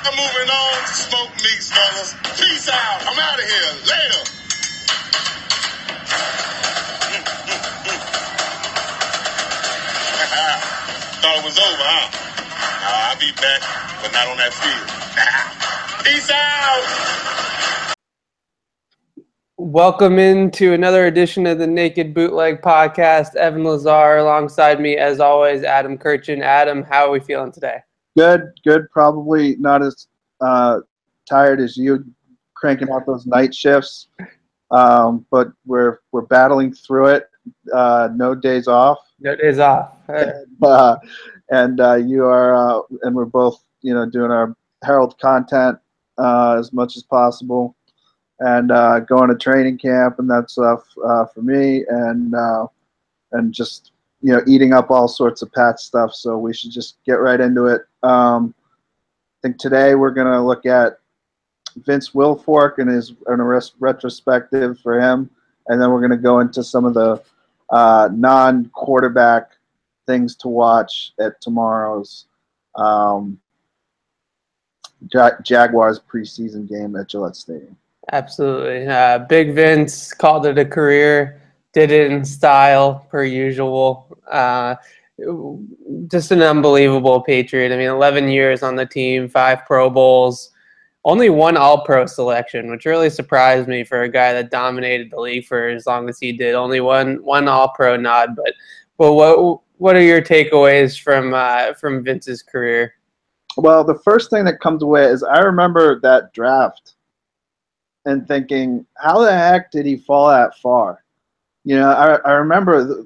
moving on to smoke meats, fellas. Peace out. I'm out of here. Later. Thought it was over, huh? I'll be back, but not on that field. Peace out. Welcome into another edition of the Naked Bootleg Podcast. Evan Lazar alongside me, as always, Adam Kirchin. Adam, how are we feeling today? Good. Probably not as tired as you, cranking out those night shifts, but we're battling through it. No days off. No days off. And you are, and we're both, doing our Herald content as much as possible, and going to training camp and that stuff for me, and just eating up all sorts of Pat stuff. So we should just get right into it. I think today we're going to look at Vince Wilfork and a retrospective for him, and then we're going to go into some of the non-quarterback things to watch at tomorrow's Jaguars preseason game at Gillette Stadium. Absolutely. Big Vince called it a career, did it in style per usual. Just an unbelievable Patriot. 11 years on the team, 5 Pro Bowls, only 1 All-Pro selection, which really surprised me for a guy that dominated the league for as long as he did. Only one All-Pro nod. But what are your takeaways from Vince's career? Well, the first thing that comes away is I remember that draft and thinking, how the heck did he fall that far? I remember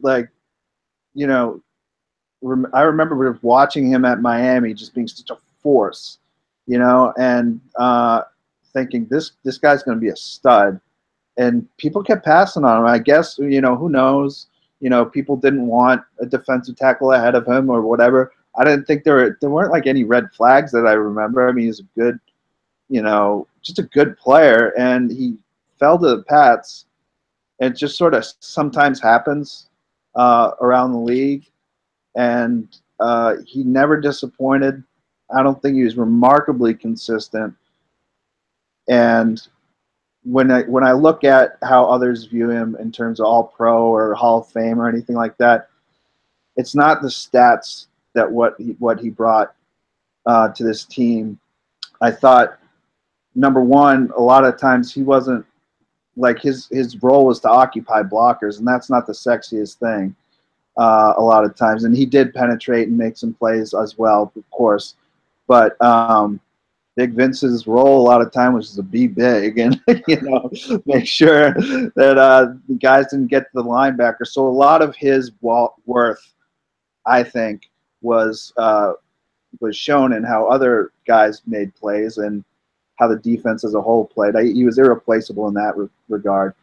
I remember watching him at Miami just being such a force, and thinking this guy's going to be a stud. And people kept passing on him. I guess, who knows? People didn't want a defensive tackle ahead of him or whatever. I didn't think there weren't like any red flags that I remember. He's a good, just a good player, and he fell to the Pats. It just sort of sometimes happens around the league, and he never disappointed. I don't think he was remarkably consistent. And when I look at how others view him in terms of All-Pro or Hall of Fame or anything like that, it's not the stats that what he brought to this team. I thought, number one, a lot of times he wasn't, like, his role was to occupy blockers, and that's not the sexiest thing a lot of times. And he did penetrate and make some plays as well, of course. But Big Vince's role a lot of time was to be big and make sure that the guys didn't get to the linebacker. So a lot of his worth, I think, was shown in how other guys made plays and how the defense as a whole played. He was irreplaceable in that regard,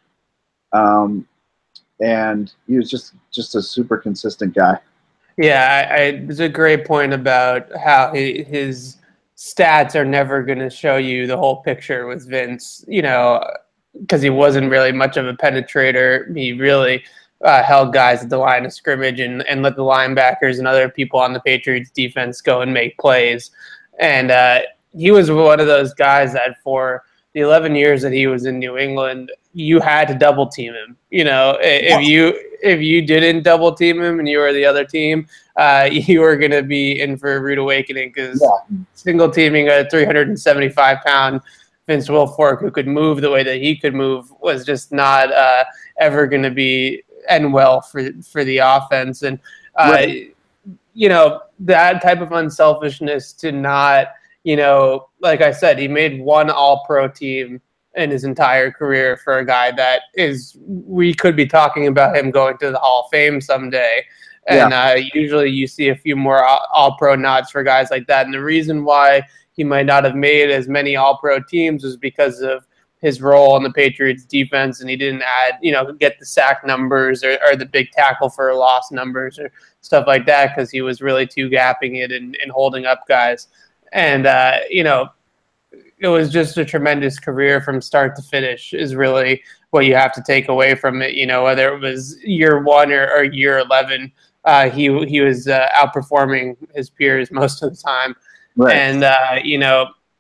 and he was just a super consistent guy. Yeah, it's a great point about how his stats are never going to show you the whole picture with Vince, because he wasn't really much of a penetrator. He really held guys at the line of scrimmage and let the linebackers and other people on the Patriots defense go and make plays. And he was one of those guys that for the 11 years that he was in New England, you had to double team him. If you didn't double team him and you were the other team, you were going to be in for a rude awakening, because single teaming a 375-pound Vince Wilfork who could move the way that he could move was just not ever going to be end well for the offense. And that type of unselfishness to not, like I said, he made 1 All-Pro team in his entire career for a guy that we could be talking about him going to the Hall of Fame someday. And usually you see a few more All-Pro nods for guys like that. And the reason why he might not have made as many All-Pro teams was because of his role on the Patriots defense, and he didn't get the sack numbers or the big tackle for a loss numbers or stuff like that, because he was really two-gapping it and holding up guys. And, it was just a tremendous career from start to finish is really what you have to take away from it. Whether it was year 1 or year 11, he was outperforming his peers most of the time. Right. And,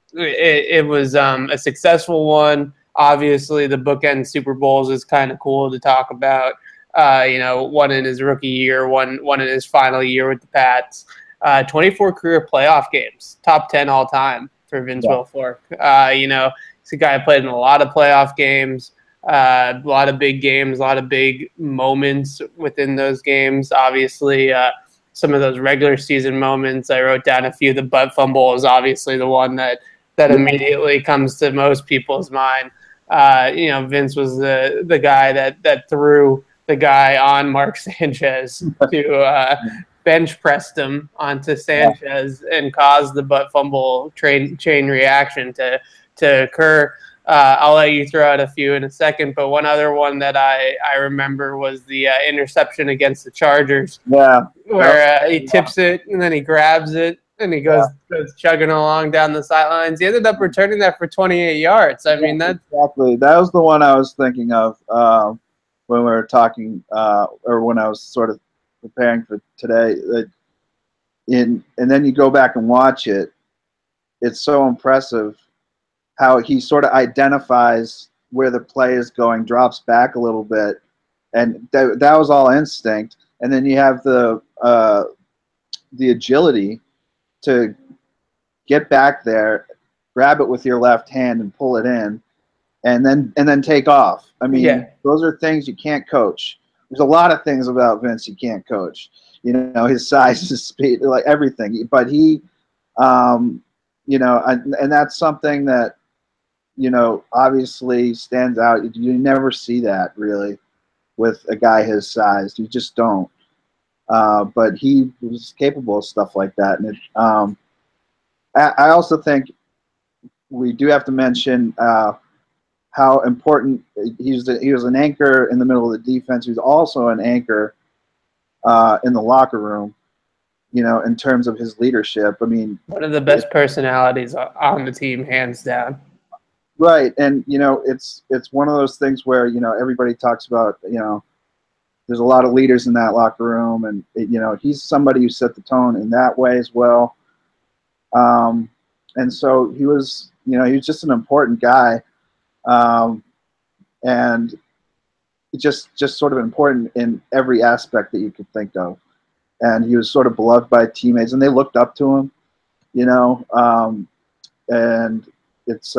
it was a successful one. Obviously, the bookend Super Bowls is kind of cool to talk about. One in his rookie year, one in his final year with the Pats. 24 career playoff games, top 10 all time for Vince Wilfork. He's a guy who played in a lot of playoff games, a lot of big games, a lot of big moments within those games. Obviously, some of those regular season moments, I wrote down a few. The butt fumble is obviously the one that immediately comes to most people's mind. Vince was the guy that threw the guy on Mark Sanchez to bench pressed him onto Sanchez and caused the butt fumble chain reaction to occur. I'll let you throw out a few in a second, but one other one that I remember was the interception against the Chargers. Yeah. Where he tips it and then he grabs it and he goes chugging along down the sidelines. He ended up returning that for 28 yards. I mean, that's exactly. That was the one I was thinking of when we were talking, or when I was sort of preparing for today. And then you go back and watch it. It's so impressive how he sort of identifies where the play is going, drops back a little bit, and that was all instinct. And then you have the agility to get back there, grab it with your left hand and pull it in, and then take off. I mean, those are things you can't coach. There's a lot of things about Vince you can't coach. His size, his speed, like everything. But he, and that's something that, obviously stands out. You never see that really with a guy his size. You just don't. But he was capable of stuff like that. And I also think we do have to mention how important he was an anchor in the middle of the defense. He was also an anchor in the locker room, in terms of his leadership. I mean, one of the best personalities on the team, hands down. Right, and it's one of those things where everybody talks about there's a lot of leaders in that locker room, and he's somebody who set the tone in that way as well. And so he was just an important guy, and just sort of important in every aspect that you could think of. And he was sort of beloved by teammates, and they looked up to him, and it's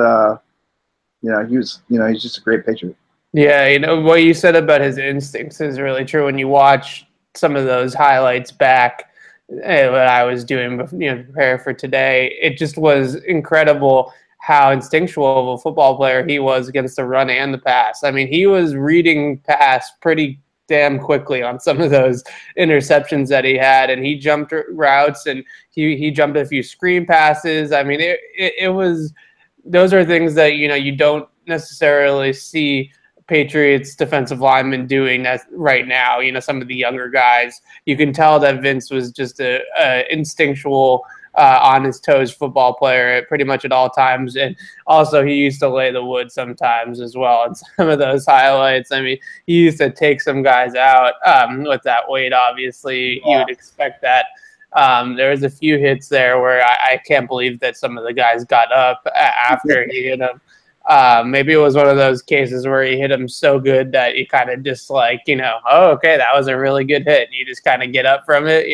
he's just a great pitcher. Yeah, what you said about his instincts is really true. When you watch some of those highlights back, what I was doing, to prepare for today, it just was incredible how instinctual of a football player he was against the run and the pass. I mean, he was reading pass pretty damn quickly on some of those interceptions that he had, and he jumped routes and he jumped a few screen passes. I mean, it was. Those are things that you don't necessarily see Patriots defensive linemen doing that right now. Some of the younger guys, you can tell that Vince was just a instinctual, on his toes football player pretty much at all times, and also he used to lay the wood sometimes as well. And some of those highlights, I mean, he used to take some guys out with that weight. Obviously, you would expect that. There was a few hits there where I can't believe that some of the guys got up after he hit him. Maybe it was one of those cases where he hit him so good that you kind of just like, oh, okay, that was a really good hit. And you just kind of get up from it,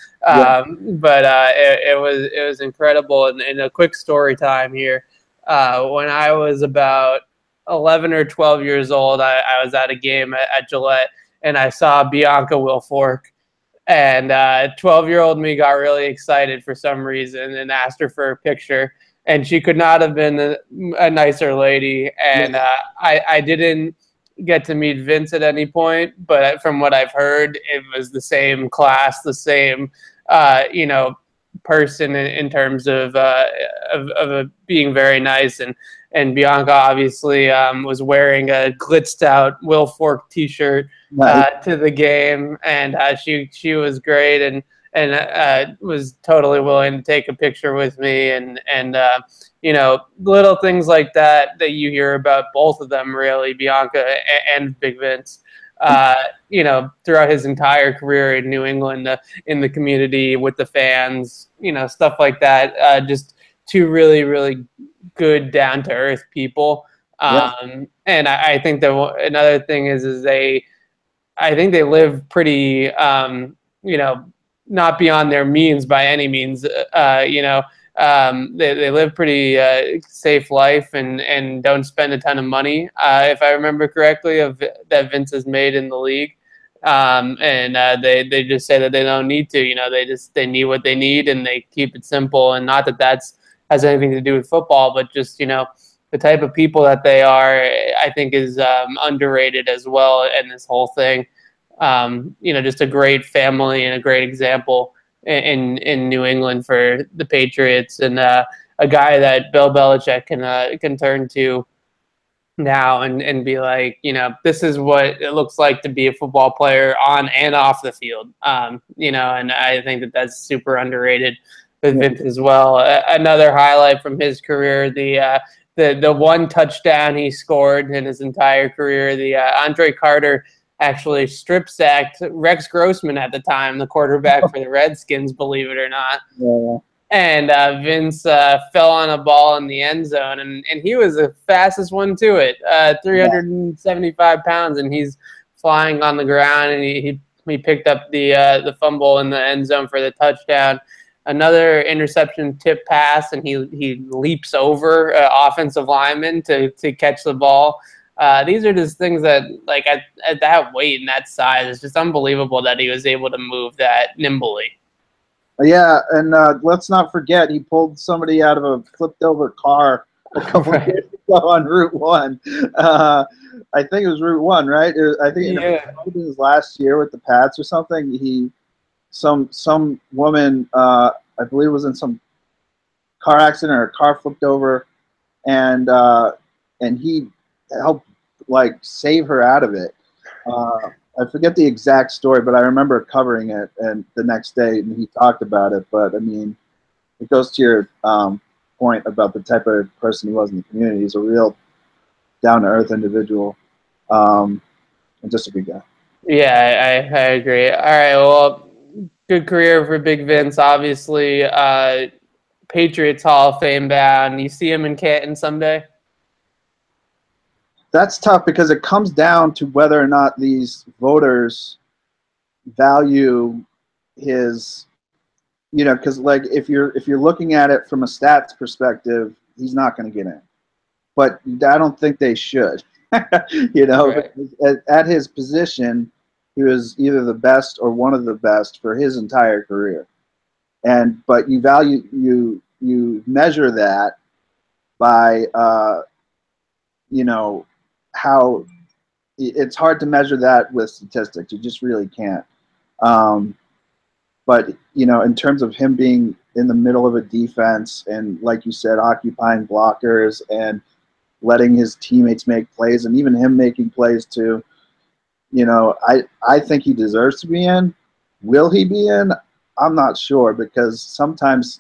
But it was incredible. And a quick story time here. When I was about 11 or 12 years old, I was at a game at Gillette, and I saw Bianca Wilfork. And 12-year-old me got really excited for some reason and asked her for a picture. And she could not have been a nicer lady. And I didn't get to meet Vince at any point, but from what I've heard, it was the same class, the same, person in terms of being very nice. And Bianca obviously was wearing a glitzed out Wilfork T-shirt to the game, and she was great and was totally willing to take a picture with me and little things like that you hear about both of them, really, Bianca and Big Vince. Throughout his entire career in New England, in the community with the fans, stuff like that. Just two really, really good, down to earth people. And I think that another thing is I think they live pretty, not beyond their means by any means. They live pretty safe life and don't spend a ton of money. If I remember correctly, that Vince has made in the league. They just say that they don't need to. They need what they need and they keep it simple. And not that that's has anything to do with football, but just the type of people that they are, I think, is underrated as well in this whole thing. Just a great family and a great example in New England for the Patriots, and a guy that Bill Belichick can turn to now and be like, this is what it looks like to be a football player on and off the field. And I think that that's super underrated with Vince as well. Another highlight from his career, the one touchdown he scored in his entire career, the Andre Carter actually strip sacked Rex Grossman at the time, the quarterback for the Redskins, believe it or not. Yeah. And Vince fell on a ball in the end zone, and he was the fastest one to it, 375 pounds, and he's flying on the ground, and he picked up the fumble in the end zone for the touchdown. Another interception tip pass, and he leaps over offensive lineman to catch the ball. These are just things that, like, at that weight and that size, it's just unbelievable that he was able to move that nimbly. Yeah, and let's not forget, he pulled somebody out of a flipped-over car a couple of years ago on Route 1. I think it was Route 1, right? I think it was his last year with the Pats or something. Some woman, I believe, was in some car accident or a car flipped over, and he helped save her out of it. I forget the exact story, but I remember covering it and the next day, and he talked about it. But I mean, it goes to your point about the type of person he was in the community. He's a real down-to-earth individual, and just a good guy. Yeah, I agree. All right, well, good career for Big Vince, obviously. Patriots Hall of Fame bound. You see him in Canton someday? That's tough because it comes down to whether or not these voters value his, because if you're looking at it from a stats perspective, he's not going to get in. But I don't think they should. Right. At his position, he was either the best or one of the best for his entire career. But you measure that by how it's hard to measure that with statistics. You just really can't. But in terms of him being in the middle of a defense and, like you said, occupying blockers and letting his teammates make plays, and even him making plays too, I think he deserves to be in. Will he be in? I'm not sure, because sometimes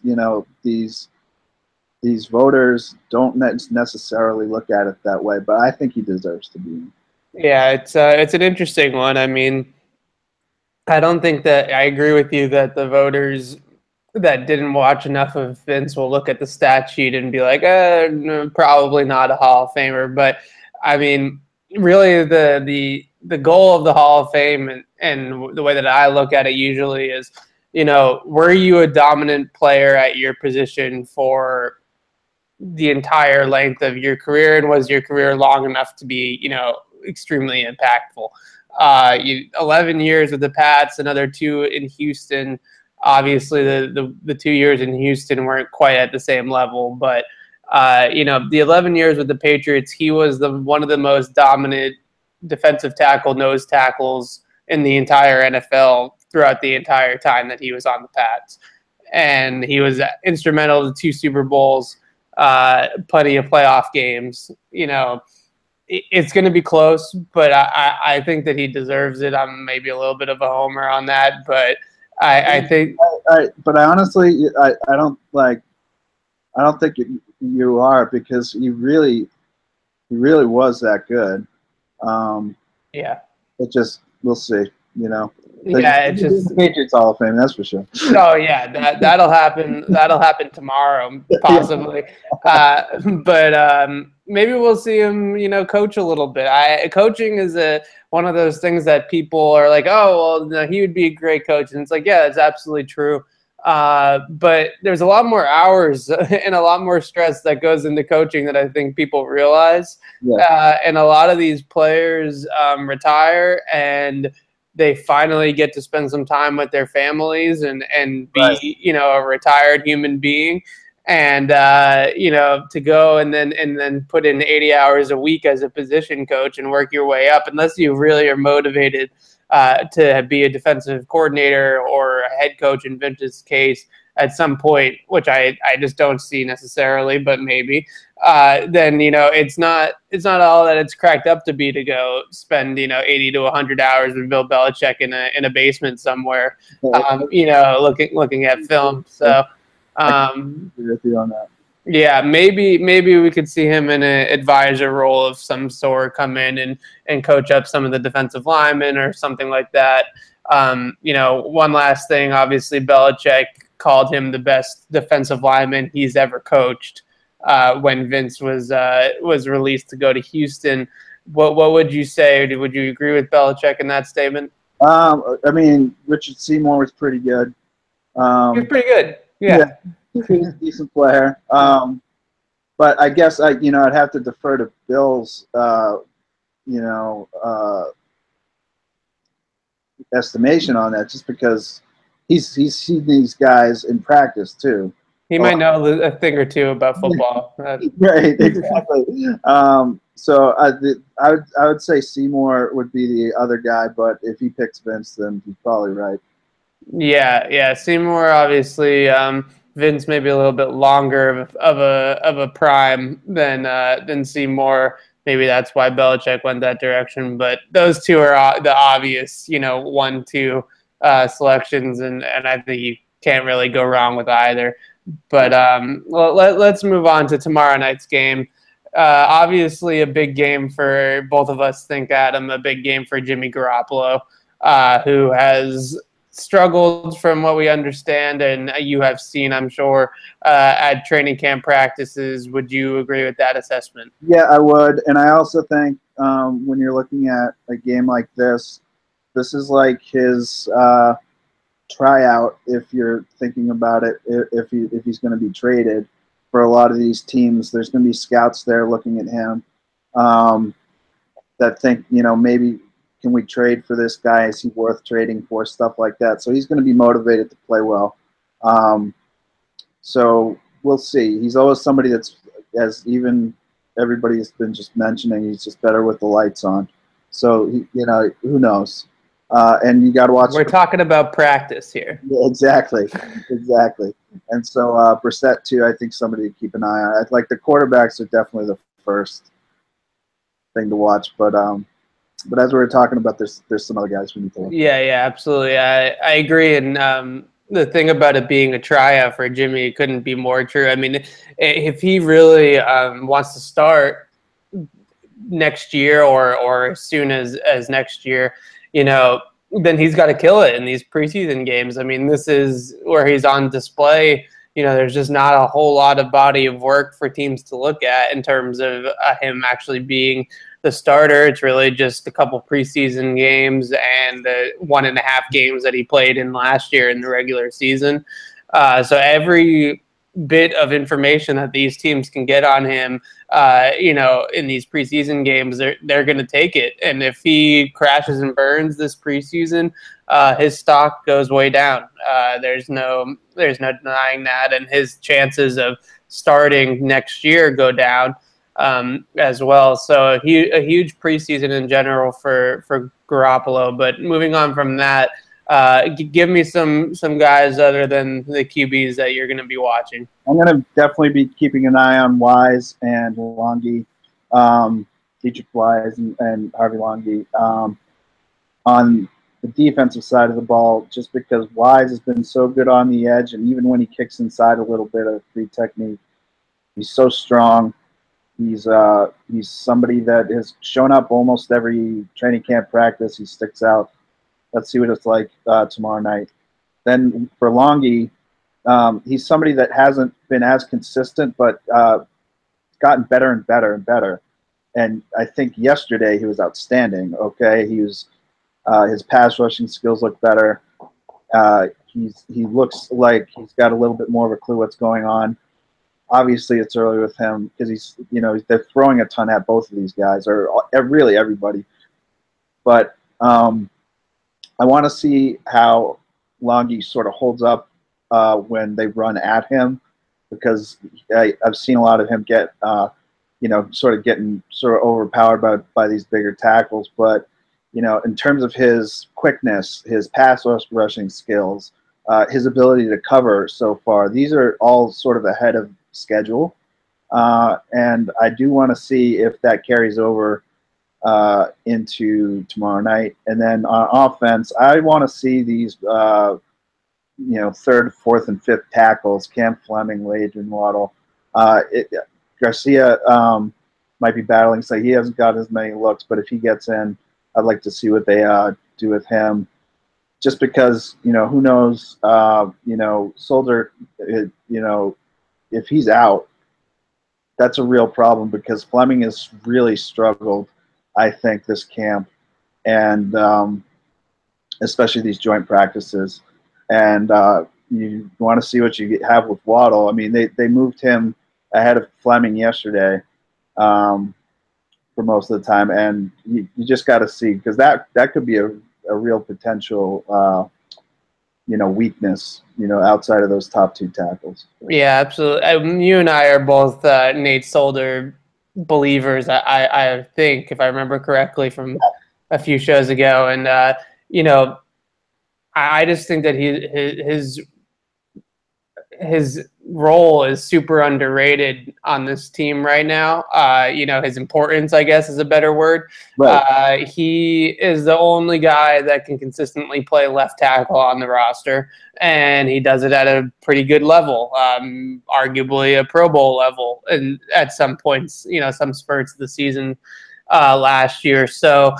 these voters don't necessarily look at it that way, but I think he deserves to be in. Yeah, it's an interesting one. I mean, I don't think that I agree with you that the voters that didn't watch enough of Vince will look at the stat sheet and be like, no, probably not a Hall of Famer. But I mean, really, the goal of the Hall of Fame and the way that I look at it usually is, were you a dominant player at your position for the entire length of your career, and was your career long enough to be, extremely impactful? 11 years with the Pats, another 2 in Houston. Obviously, the 2 years in Houston weren't quite at the same level, but the 11 years with the Patriots, he was one of the most dominant defensive tackle, nose tackles in the entire NFL throughout the entire time that he was on the Pats, and he was instrumental to 2 Super Bowls. Plenty of playoff games. It's going to be close, but I think that he deserves it. I'm maybe a little bit of a homer on that, but I think. But I honestly, I don't think you are, because he really was that good. Yeah. It just, we'll see. Yeah, it He'll be in just the Patriots Hall of Fame, that's for sure. oh yeah, that'll happen. That'll happen tomorrow, possibly. But maybe we'll see him, coach a little bit. Coaching is one of those things that people are like, oh well, no, he would be a great coach, and it's like, yeah, that's absolutely true. But there's a lot more hours and a lot more stress that goes into coaching that I think people realize. Yeah. And a lot of these players retire and they finally get to spend some time with their families and be, Right. A retired human being. And to go and then put in 80 hours a week as a position coach and work your way up, unless you really are motivated to be a defensive coordinator or a head coach in Vince's case at some point, which I just don't see necessarily, but maybe. Then it's not all that it's cracked up to be to go spend 80 to 100 hours with Bill Belichick in a basement somewhere, looking at film. So. I agree with you on that. Yeah, maybe we could see him in an advisor role of some sort, come in and coach up some of the defensive linemen or something like that. One last thing, obviously Belichick called him the best defensive lineman he's ever coached when Vince was released to go to Houston. What would you say? Would you agree with Belichick in that statement? I mean, Richard Seymour was pretty good. He was pretty good. Yeah. He's a decent player. But I guess I'd have to defer to Bill's, estimation on that, just because he's seen these guys in practice too. He might know a thing or two about football. Right, exactly. So I would say Seymour would be the other guy, but if he picks Vince, then he's probably right. Yeah. Seymour, obviously, Vince maybe a little bit longer of a prime than Seymour. Maybe that's why Belichick went that direction. But those two are the obvious, 1-2 selections, and I think you can't really go wrong with either. But let's move on to tomorrow night's game. Obviously, a big game for both of us, think, Adam, a big game for Jimmy Garoppolo, who has struggled from what we understand, and you have seen, I'm sure, at training camp practices. Would you agree with that assessment? Yeah, I would. And I also think when you're looking at a game like this is like his tryout, if you're thinking about it, if he's going to be traded. For a lot of these teams, there's going to be scouts there looking at him that think, maybe can we trade for this guy? Is he worth trading for? Stuff like that. So he's going to be motivated to play well. So we'll see. He's always somebody that's, as even everybody has been just mentioning, he's just better with the lights on. So, who knows? And you got to watch. We're talking about practice here. Yeah, exactly. And so Brissett too, I think somebody to keep an eye on. Like the quarterbacks are definitely the first thing to watch, but as we were talking about, there's some other guys we need to look at. Yeah, absolutely. I agree. And the thing about it being a tryout for Jimmy, it couldn't be more true. I mean, if he really wants to start next year or as soon as next year, then he's got to kill it in these preseason games. I mean, this is where he's on display. There's just not a whole lot of body of work for teams to look at in terms of him actually being the starter. It's really just a couple preseason games and the 1.5 games that he played in last year in the regular season. So every bit of information that these teams can get on him, in these preseason games, they're going to take it. And if he crashes and burns this preseason, his stock goes way down. There's no denying that, and his chances of starting next year go down as well. So a huge preseason in general for Garoppolo. But moving on from that, give me some guys other than the QBs that you're going to be watching. I'm going to definitely be keeping an eye on Wise and Longy, Dietrich Wise and Harvey Longy on the defensive side of the ball, just because Wise has been so good on the edge, and even when he kicks inside a little bit of free technique, he's so strong. He's somebody that has shown up almost every training camp practice. He sticks out. Let's see what it's like tomorrow night. Then for Longy, he's somebody that hasn't been as consistent, but gotten better and better and better. And I think yesterday he was outstanding. Okay, he was his pass rushing skills look better. He looks like he's got a little bit more of a clue what's going on. Obviously, it's early with him because they're throwing a ton at both of these guys, or really everybody. But I want to see how Longy sort of holds up when they run at him, because I've seen a lot of him get sort of overpowered by these bigger tackles. But in terms of his quickness, his pass rushing skills, his ability to cover so far, these are all sort of ahead of schedule. And I do want to see if that carries over into tomorrow night. And then on offense, I want to see these, third, fourth, and fifth tackles, Cam Fleming, Adrian Waddle. Garcia might be battling, so he hasn't got as many looks, but if he gets in, I'd like to see what they do with him. Just because, who knows, Solder, if he's out, that's a real problem, because Fleming has really struggled, I think, this camp, and especially these joint practices. And you want to see what you have with Waddle. I mean, they moved him ahead of Fleming yesterday for most of the time, and you just got to see, because that could be a real potential weakness, outside of those top two tackles. Yeah, absolutely. You and I are both Nate Solder believers, I think, if I remember correctly from a few shows ago. And, I just think that his role is super underrated on this team right now. His importance, I guess, is a better word. Right. He is the only guy that can consistently play left tackle on the roster, and he does it at a pretty good level, arguably a Pro Bowl level, and at some points, some spurts of the season last year. So,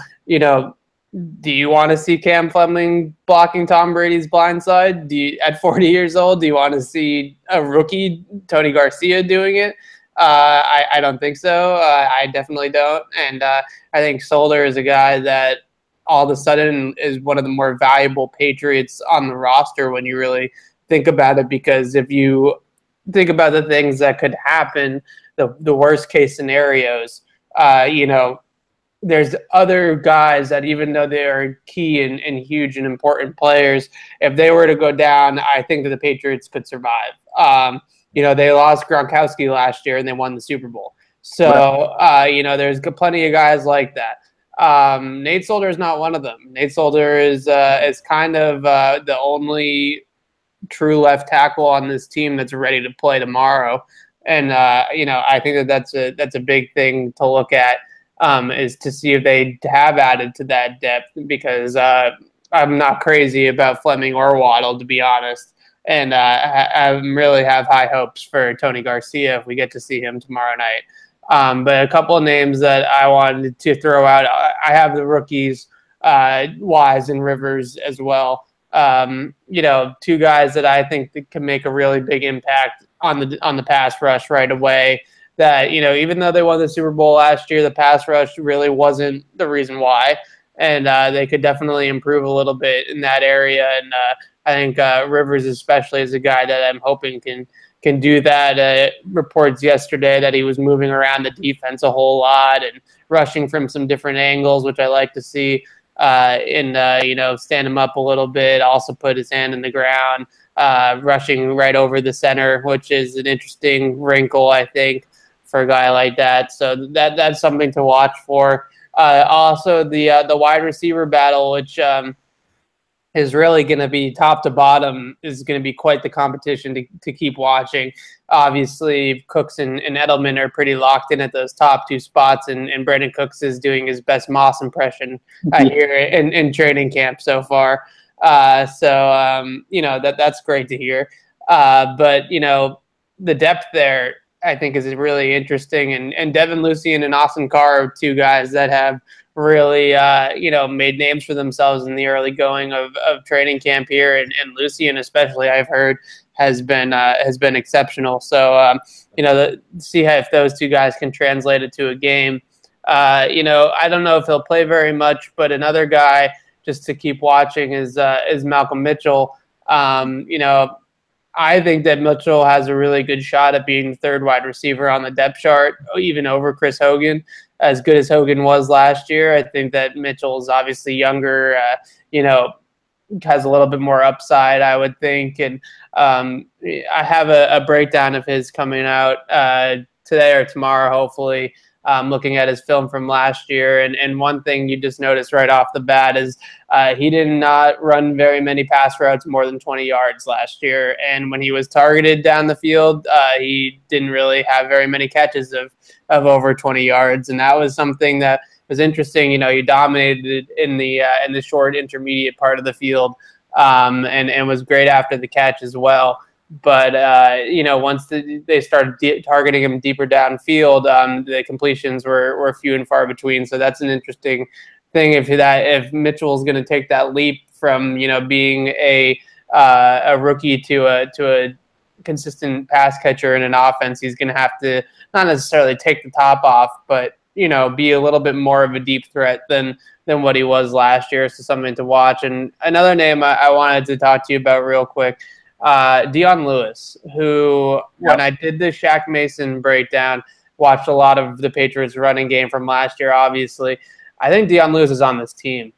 do you want to see Cam Fleming blocking Tom Brady's blind side? At 40 years old, do you want to see a rookie, Tony Garcia, doing it? I don't think so. I definitely don't. And I think Solder is a guy that all of a sudden is one of the more valuable Patriots on the roster when you really think about it, because if you think about the things that could happen, the worst case scenarios, there's other guys that, even though they are key and huge and important players, if they were to go down, I think that the Patriots could survive. They lost Gronkowski last year and they won the Super Bowl. So, there's plenty of guys like that. Nate Solder is not one of them. Nate Solder is kind of the only true left tackle on this team that's ready to play tomorrow. And, I think that's a big thing to look at. Is to see if they have added to that depth, because I'm not crazy about Fleming or Waddle, to be honest. And I really have high hopes for Tony Garcia if we get to see him tomorrow night. But a couple of names that I wanted to throw out, I have the rookies, Wise and Rivers as well. Two guys that I think that can make a really big impact on the pass rush right away. That, even though they won the Super Bowl last year, the pass rush really wasn't the reason why. And they could definitely improve a little bit in that area. And I think Rivers especially is a guy that I'm hoping can do that. Reports yesterday that he was moving around the defense a whole lot and rushing from some different angles, which I like to see, stand him up a little bit, also put his hand in the ground, rushing right over the center, which is an interesting wrinkle, I think, for a guy like that. So that's something to watch for. Also, the wide receiver battle, which is really going to be top to bottom, is going to be quite the competition to keep watching. Obviously, Cooks and Edelman are pretty locked in at those top two spots, and Brandon Cooks is doing his best Moss impression here in training camp so far. That's great to hear. But the depth there, I think, is really interesting. And Devin Lucien and Austin Carr are two guys that have really, made names for themselves in the early going of training camp here, and Lucien especially, I've heard, has been exceptional. So, see if those two guys can translate it to a game. I don't know if he'll play very much, but another guy just to keep watching is Malcolm Mitchell. I think that Mitchell has a really good shot at being the third wide receiver on the depth chart, even over Chris Hogan. As good as Hogan was last year, I think that Mitchell is obviously younger, has a little bit more upside, I would think. And I have a breakdown of his coming out today or tomorrow, hopefully. Looking at his film from last year. And one thing you just notice right off the bat is he did not run very many pass routes more than 20 yards last year. And when he was targeted down the field, he didn't really have very many catches of over 20 yards. And that was something that was interesting. He dominated in the short intermediate part of the field and was great after the catch as well. But, once they started targeting him deeper downfield, the completions were few and far between. So that's an interesting thing if Mitchell is going to take that leap from, being a rookie to a consistent pass catcher in an offense. He's going to have to not necessarily take the top off, but, be a little bit more of a deep threat than what he was last year. So something to watch. And another name I wanted to talk to you about real quick, Dion Lewis, who, when I did the Shaq Mason breakdown, watched a lot of the Patriots running game from last year, obviously. I think Dion Lewis is on this team.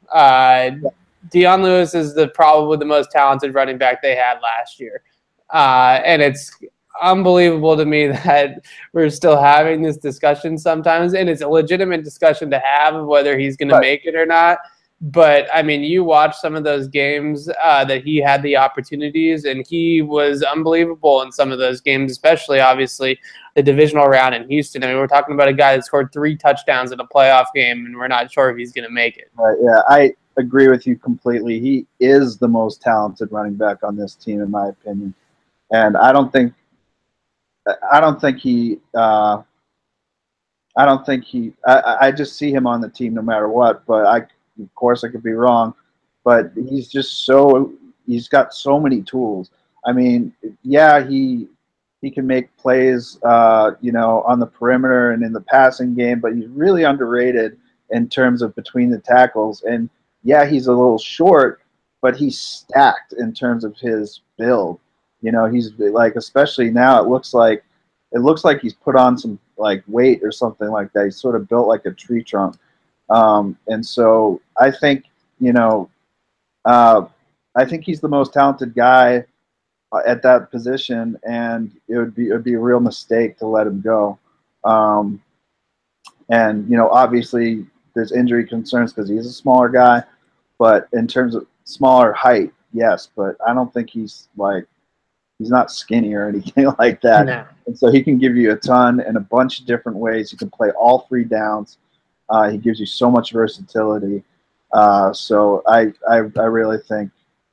Dion Lewis is probably the most talented running back they had last year. And it's unbelievable to me that we're still having this discussion sometimes, and it's a legitimate discussion to have of whether he's going to make it or not. But, I mean, you watch some of those games that he had the opportunities, and he was unbelievable in some of those games, especially, obviously, the divisional round in Houston. I mean, we're talking about a guy that scored 3 touchdowns in a playoff game, and we're not sure if he's going to make it. Yeah, I agree with you completely. He is the most talented running back on this team, in my opinion. And I just see him on the team no matter what, but of course, I could be wrong, but he's got so many tools. I mean, yeah, he can make plays, on the perimeter and in the passing game, but he's really underrated in terms of between the tackles. And yeah, he's a little short, but he's stacked in terms of his build. He's like, especially now, it looks like he's put on some like weight or something like that. He's sort of built like a tree trunk. And so I think, I think he's the most talented guy at that position, and it would be a real mistake to let him go. And obviously there's injury concerns because he's a smaller guy, but in terms of smaller height, yes, but I don't think he's not skinny or anything like that. No. And so he can give you a ton in a bunch of different ways. He can play all 3 downs. He gives you so much versatility. So I really think,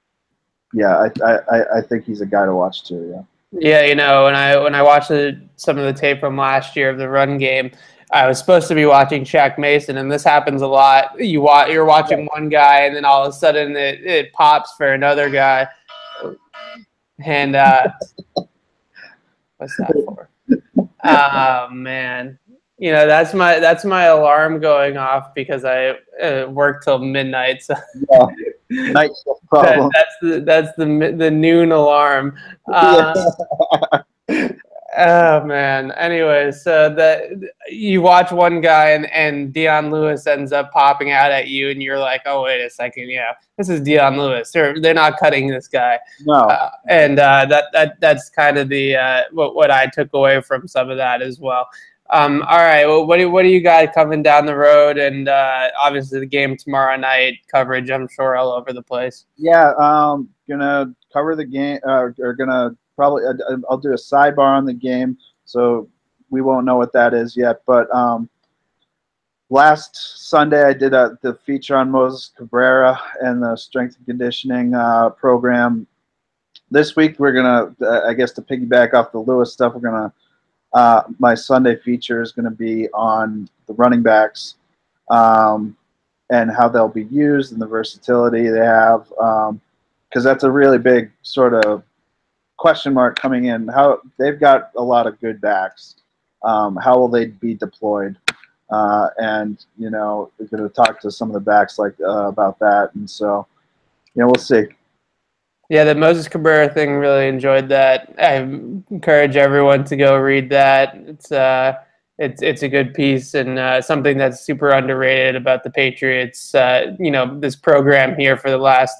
I think he's a guy to watch too. Yeah. Yeah, when I watched some of the tape from last year of the run game, I was supposed to be watching Shaq Mason, and this happens a lot. You're watching one guy, and then all of a sudden it pops for another guy. And what's that for? Oh man. That's my alarm going off because I work till midnight. So night problem. That's the noon alarm. Oh man. Anyway, so that you watch one guy and Dion Lewis ends up popping out at you, and you're like, oh wait a second, this is Dion Lewis. They're not cutting this guy. No. And that's kind of the what I took away from some of that as well. All right. Well, what do you got coming down the road? And obviously the game tomorrow night, coverage, I'm sure, all over the place. Yeah, gonna cover the game. Gonna probably I'll do a sidebar on the game, so we won't know what that is yet. But last Sunday I did the feature on Moses Cabrera and the strength and conditioning program. This week we're gonna, I guess, to piggyback off the Lewis stuff, we're gonna. My Sunday feature is going to be on the running backs. and how they'll be used and the versatility they have, because that's a really big sort of question mark coming in. How they've got a lot of good backs. How will they be deployed? And we're going to talk to some of the backs about that, and so we'll see. Yeah, the Moses Cabrera thing, really enjoyed that. I encourage everyone to go read that. It's a good piece and something that's super underrated about the Patriots. This program here for the last,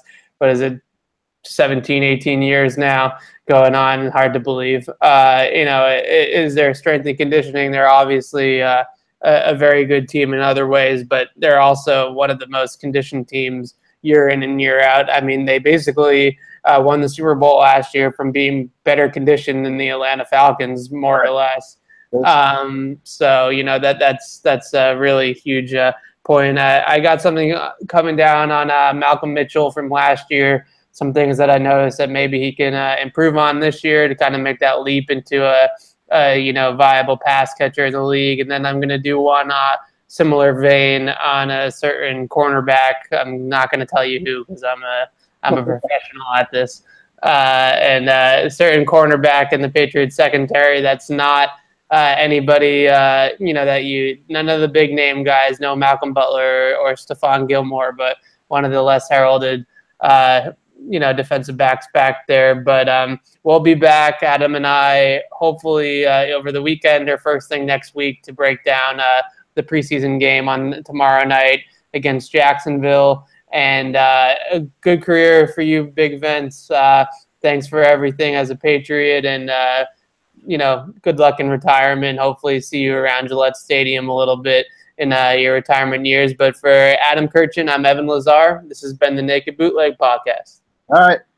17, 18 years now going on, hard to believe. Is their strength and conditioning. They're obviously a very good team in other ways, but they're also one of the most conditioned teams year in and year out. I mean, they basically won the Super Bowl last year from being better conditioned than the Atlanta Falcons, more or less. That's a really huge point. I got something coming down on Malcolm Mitchell from last year. Some things that I noticed that maybe he can improve on this year to kind of make that leap into a viable pass catcher in the league. And then I'm going to do one similar vein on a certain cornerback. I'm not going to tell you who because I'm a professional at this. And a certain cornerback in the Patriots secondary that's not anybody, none of the big name guys, no Malcolm Butler or Stephon Gilmore, but one of the less heralded, defensive backs back there. But we'll be back, Adam and I, hopefully over the weekend or first thing next week to break down the preseason game on tomorrow night against Jacksonville. And a good career for you, Big Vince. Thanks for everything as a Patriot, and good luck in retirement. Hopefully see you around Gillette Stadium a little bit in your retirement years. But for Adam Kirchin, I'm Evan Lazar. This has been the Naked Bootleg Podcast. All right.